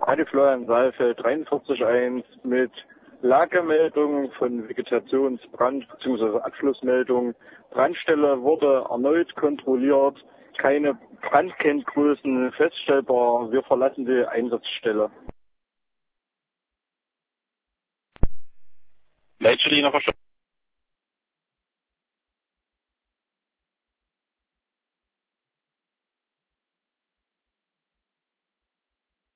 Radio Florian Saalfeld 43.1 mit Lagemeldung von Vegetationsbrand bzw. Abschlussmeldung. Brandstelle wurde erneut kontrolliert. Keine Brandkenngrößen feststellbar. Wir verlassen die Einsatzstelle. Leitstelle noch verstanden.